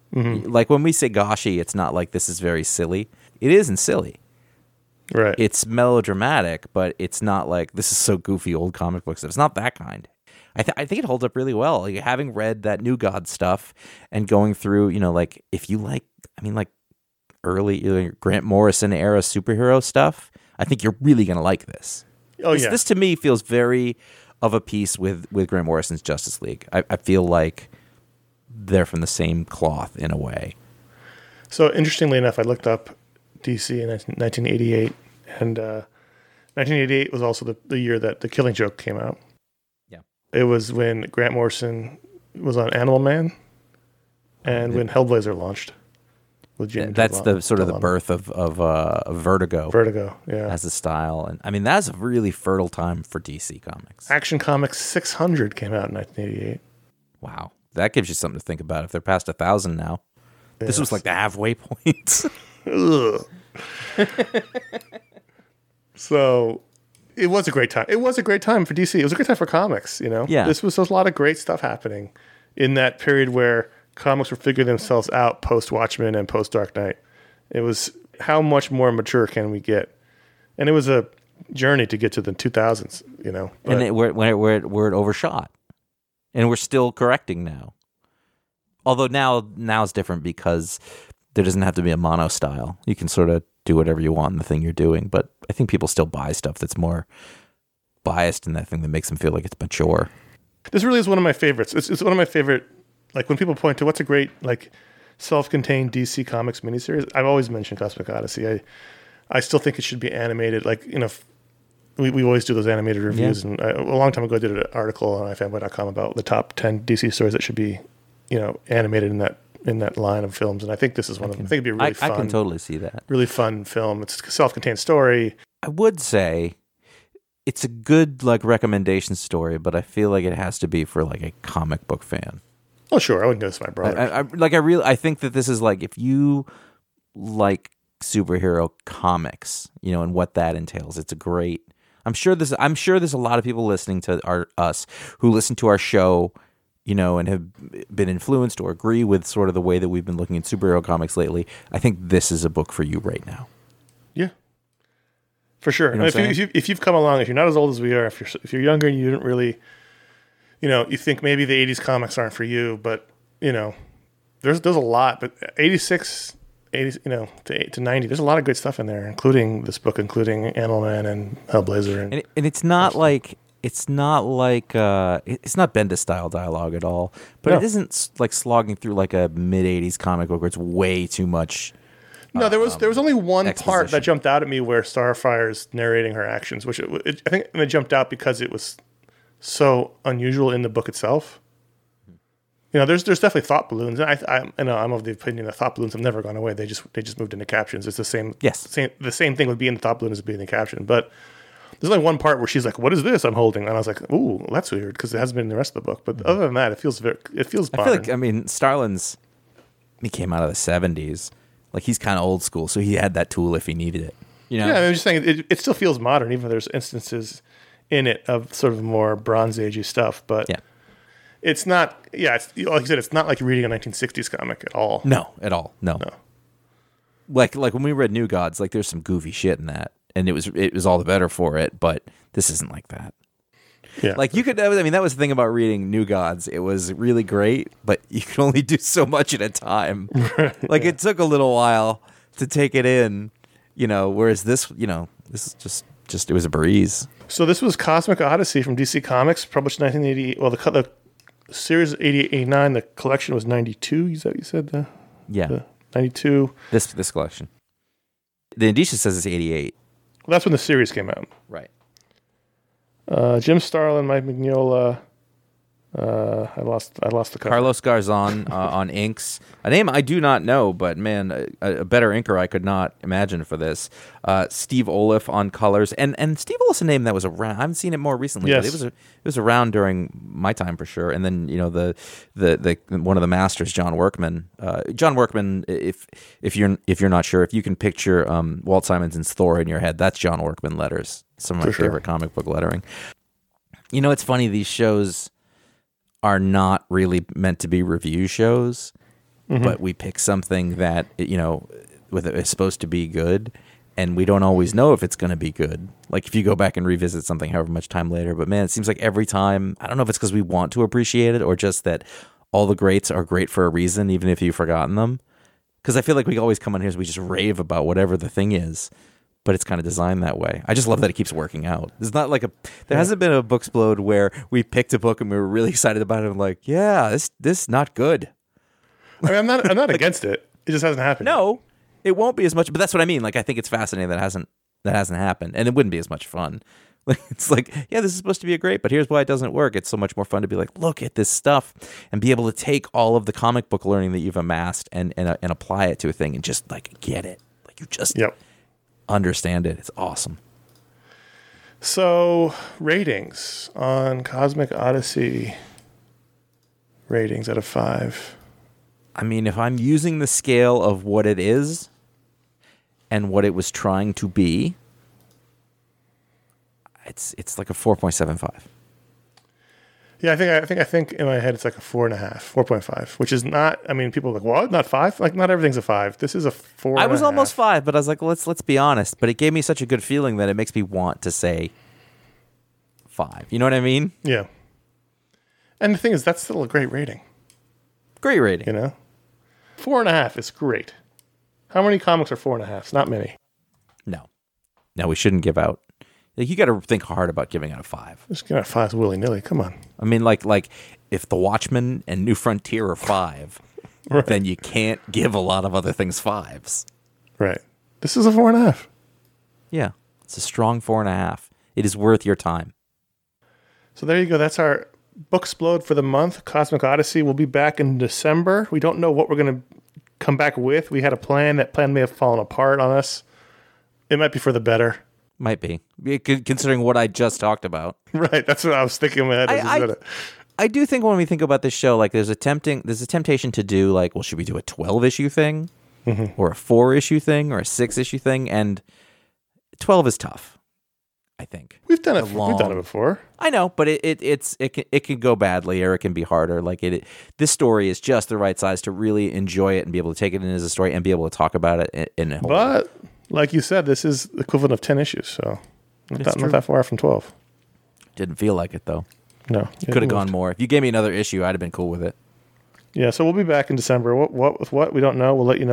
Like when we say gauchy, it's not like this is very silly. It isn't silly. Right. It's melodramatic, but it's not like this is so goofy old comic book stuff. It's not that kind. I think it holds up really well. Like, having read that New God stuff and going through, like if you like, like early Grant Morrison era superhero stuff, I think you're really going to like this. Oh, yeah. This to me feels very of a piece with Grant Morrison's Justice League. I feel like they're from the same cloth in a way. So interestingly enough, I looked up DC in 1988, and 1988 was also the year that The Killing Joke came out. Yeah. It was when Grant Morrison was on Animal Man, and when Hellblazer launched with Jimmy. That's the sort of the birth of Vertigo. Vertigo, yeah. As a style, and that's a really fertile time for DC Comics. Action Comics 600 came out in 1988. Wow, that gives you something to think about. If they're past 1,000 now, this was like the halfway point. Ugh. So it was a great time. It was a great time for DC. It was a great time for comics, Yeah. This was a lot of great stuff happening in that period where comics were figuring themselves out post-Watchmen and post-Dark Knight. It was, how much more mature can we get? And it was a journey to get to the 2000s, But, And we're it overshot. And we're still correcting now. Although now it's different because there doesn't have to be a mono style. You can sort of do whatever you want in the thing you're doing. But I think people still buy stuff that's more biased in that thing that makes them feel like it's mature. this really is one of my favorites. It's one of my favorite, like when people point to what's a great, like, self-contained DC Comics miniseries, I've always mentioned Cosmic Odyssey. I still think it should be animated. Like, we always do those animated reviews. Yeah. And a long time ago, I did an article on ifanboy.com about the top 10 DC stories that should be, animated in that line of films. And I think this is one of them. I think it'd be really fun. I can totally see that. Really fun film. It's a self-contained story. I would say it's a good recommendation story, but I feel like it has to be for like a comic book fan. Oh, sure. I wouldn't do this to my brother. I think that this is like, if you like superhero comics, and what that entails, it's a great. I'm sure there's a lot of people listening to us who listen to our show, and have been influenced or agree with sort of the way that we've been looking at superhero comics lately. I think this is a book for you right now. Yeah, for sure. If you've come along, if you're not as old as we are, if you're younger and you didn't really, you think maybe the 80s comics aren't for you, but there's a lot. But 86, 80, to 90, there's a lot of great stuff in there, including this book, including Animal Man and Hellblazer, and it's not like. It's not like it's not Bendis style dialogue at all, but It isn't like slogging through like a mid '80s comic book where it's way too much. No, there was only one exposition. part that jumped out at me where Starfire's narrating her actions, which I think it jumped out because it was so unusual in the book itself. There's definitely thought balloons, and I'm of the opinion that thought balloons have never gone away. They just moved into captions. It's the same. Yes, the same thing with being the thought balloon as being the caption, but. There's only one part where she's like, "What is this I'm holding?" And I was like, "Ooh, that's weird," because it hasn't been in the rest of the book. But other than that, it feels modern. I feel like, Starlin's, he came out of the '70s, like he's kind of old school, so he had that tool if he needed it. Yeah, I'm just saying it still feels modern, even though there's instances in it of sort of more Bronze Agey stuff. But it's not. Yeah, it's, like you said, it's not like reading a 1960s comic at all. No, at all. No. Like when we read New Gods, like there's some goofy shit in that. And it was all the better for it, but this isn't like that. Yeah. Like you could, that was the thing about reading New Gods. It was really great, but you could only do so much at a time. Like it took a little while to take it in, whereas this, this is just it was a breeze. So this was Cosmic Odyssey from DC Comics, published in 1988. Well, the series 88, 89, the collection was 92. Is that what you said? The 92. This collection. The indicia says it's 88. Well, that's when the series came out. Right. Jim Starlin, Mike Mignola. I lost the cover. Carlos Garzon on inks. A name I do not know, but man, a better inker I could not imagine for this. Steve Oliff on colors, and Steve Oliff's a name that was around. I haven't seen it more recently, yes. but it was around during my time for sure. And then the one of the masters, John Workman. John Workman, if you're not sure, if you can picture Walt Simonson's Thor in your head, that's John Workman letters. Some of my favorite comic book lettering. It's funny, these shows are not really meant to be review shows. but we pick something that, is supposed to be good, and we don't always know if it's going to be good. Like if you go back and revisit something however much time later, but man, it seems like every time, I don't know if it's because we want to appreciate it or just that all the greats are great for a reason, even if you've forgotten them. Because I feel like we always come on here so we just rave about whatever the thing is, but it's kind of designed that way. I just love that it keeps working out. It's not like there hasn't been a Booksplode where we picked a book and we were really excited about it and like, yeah, this not good. I mean, I'm not against it. It just hasn't happened. No, it won't be as much, but that's what I mean. Like, I think it's fascinating that hasn't happened, and it wouldn't be as much fun. Like, it's like, yeah, this is supposed to be a great, but here's why it doesn't work. It's so much more fun to be like, look at this stuff and be able to take all of the comic book learning that you've amassed and apply it to a thing and just like get it. Like you just understand it. It's awesome. So ratings on Cosmic Odyssey. Ratings out of 5. I mean, if I'm using the scale of what it is and what it was trying to be, it's like a 4.75. Yeah, I think in my head it's like a 4.5, 4.5, which is not. I mean, people are like, what? Not 5? Like, not everything's a 5. This is a 4. I was almost 5, but I was like, let's be honest. But it gave me such a good feeling that it makes me want to say 5. You know what I mean? Yeah. And the thing is, that's still a great rating. Great rating. 4.5 is great. How many comics are 4.5s? Not many. No, we shouldn't give out. Like, you got to think hard about giving out a 5. Just give out 5s willy-nilly. Come on. I mean, like if The Watchmen and New Frontier are 5, right. Then you can't give a lot of other things 5s. Right. This is a 4.5. Yeah, it's a strong 4.5. It is worth your time. So there you go. That's our Booksplode for the month. Cosmic Odyssey. We'll be back in December. We don't know what we're going to come back with. We had a plan. That plan may have fallen apart on us. It might be for the better. Might be, considering what I just talked about. Right, that's what I was thinking in my head. I do think when we think about this show, like there's a temptation to do like, well, should we do a 12-issue thing, or a 4-issue thing, or a 6-issue thing? And 12 is tough. I think we've done it. We've done it before. I know, but it can go badly, or it can be harder. Like this story is just the right size to really enjoy it and be able to take it in as a story and be able to talk about it in a whole. But like you said, this is the equivalent of 10 issues, so not that far from 12. Didn't feel like it, though. No. Could have gone more. If you gave me another issue, I'd have been cool with it. Yeah, so we'll be back in December. What we don't know. We'll let you know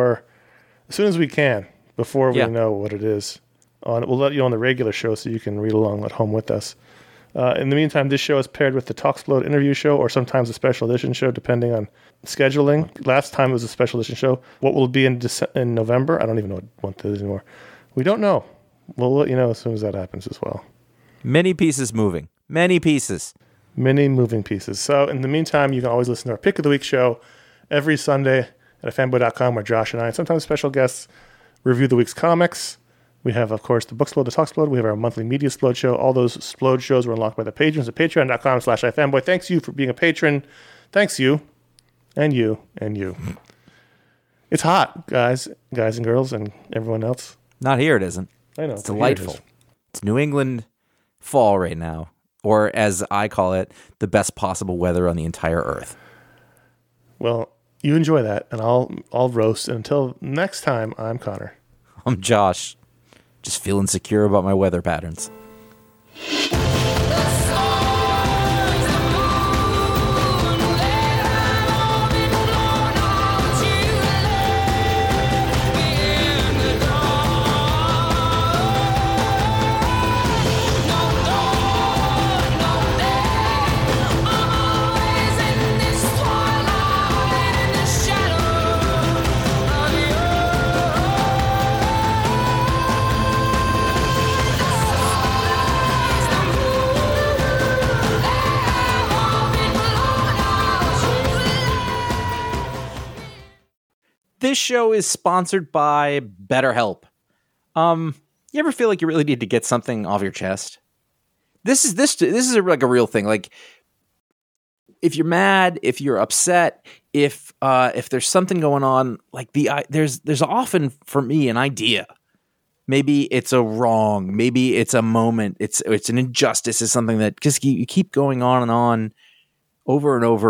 as soon as we can, before we know what it is. We'll let you know on the regular show so you can read along at home with us. In the meantime, this show is paired with the Talksplode interview show or sometimes a special edition show, depending on scheduling. Last time it was a special edition show. What will it be in November? I don't even know what it is anymore. We don't know. We'll let you know as soon as that happens as well. Many pieces moving. Many pieces. Many moving pieces. So in the meantime, you can always listen to our Pick of the Week show every Sunday at fanboy.com, where Josh and I, and sometimes special guests, review the week's comics. We have, of course, the Booksplode, the Talksplode. We have our monthly Media Splode show. All those Splode shows were unlocked by the patrons at patreon.com/ifanboy. Thanks you for being a patron. Thanks you. And you. And you. It's hot, guys and girls, and everyone else. Not here, it isn't. I know. It's delightful. It's New England fall right now. Or, as I call it, the best possible weather on the entire earth. Well, you enjoy that, and I'll roast. And until next time, I'm Connor. I'm Josh. Just feeling secure about my weather patterns. This show is sponsored by BetterHelp. You ever feel like you really need to get something off your chest? This is like a real thing. Like, if you're mad, if you're upset, if there's something going on, like there's often for me an idea. Maybe it's a wrong. Maybe it's a moment. It's an injustice. It's something that just you keep going on and on, over and over.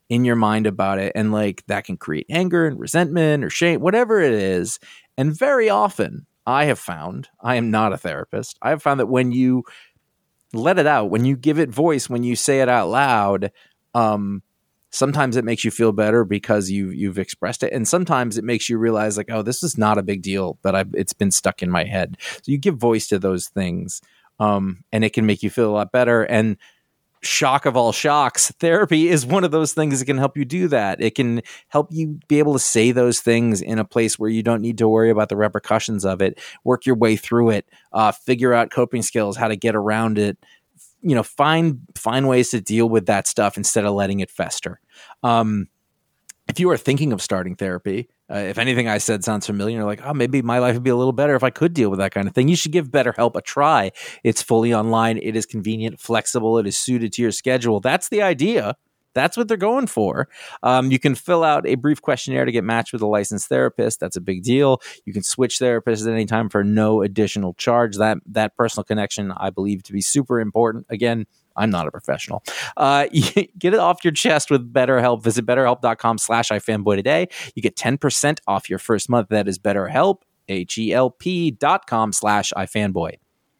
in your mind about it. And like that can create anger and resentment or shame, whatever it is. And very often I have found, I am not a therapist, I have found that when you let it out, when you give it voice, when you say it out loud, sometimes it makes you feel better because you've expressed it. And sometimes it makes you realize like, oh, this is not a big deal, but it's been stuck in my head. So you give voice to those things, and it can make you feel a lot better. And shock of all shocks, therapy is one of those things that can help you do that. It can help you be able to say those things in a place where you don't need to worry about the repercussions of it, work your way through it, figure out coping skills, how to get around it, find ways to deal with that stuff instead of letting it fester. If you are thinking of starting therapy, if anything I said sounds familiar, you're like, oh, maybe my life would be a little better if I could deal with that kind of thing. You should give BetterHelp a try. It's fully online. It is convenient, flexible. It is suited to your schedule. That's the idea. That's what they're going for. You can fill out a brief questionnaire to get matched with a licensed therapist. That's a big deal. You can switch therapists at any time for no additional charge. That personal connection, I believe, to be super important. Again, I'm not a professional. Get it off your chest with BetterHelp. Visit BetterHelp.com/iFanboy today. You get 10% off your first month. That is BetterHelp, HELP.com/iFanboy.